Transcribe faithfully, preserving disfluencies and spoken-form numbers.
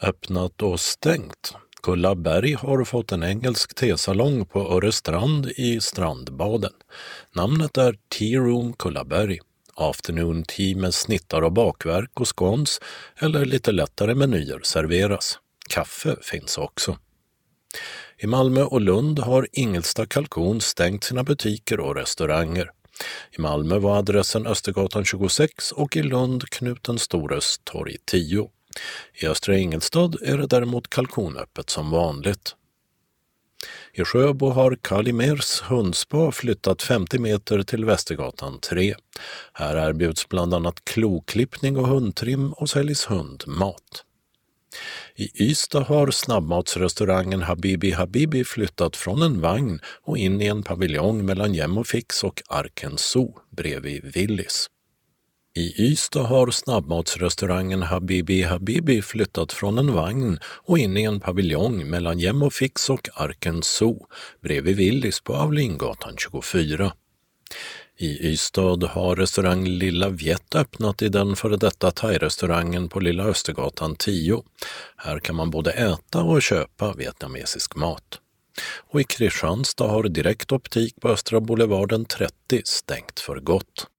öppnat och stängt. Kullaberg har fått en engelsk tesalong på Örestrand i Strandbaden. Namnet är Tea Room Kullaberg. Afternoon tea med snittar och bakverk och scones eller lite lättare menyer serveras. Kaffe finns också. I Malmö och Lund har Ingelsta Kalkon stängt sina butiker och restauranger. I Malmö var adressen Östergatan tjugosex och i Lund Knuten Stores torg tio. I Östra Ingelstad är det däremot kalkonöppet som vanligt. I Sjöbo har Kalimers hundspa flyttat femtio meter till Västergatan tre. Här erbjuds bland annat kloklippning och hundtrim och säljs hundmat. I Ystad har snabbmatsrestaurangen Habibi Habibi flyttat från en vagn och in i en paviljong mellan Jem och Fix och Arken Zoo bredvid Willys. I Ystad har snabbmatsrestaurangen Habibi Habibi flyttat från en vagn och in i en paviljong mellan Jem och Fix och Arken Zoo bredvid Willys på Avlingatan tjugofyra. I Ystad har restaurang Lilla Vjett öppnat i den före detta thai-restaurangen på Lilla Östergatan tio. Här kan man både äta och köpa vietnamesisk mat. Och i Kristianstad har Direkt Optik på Östra Boulevarden trettio stängt för gott.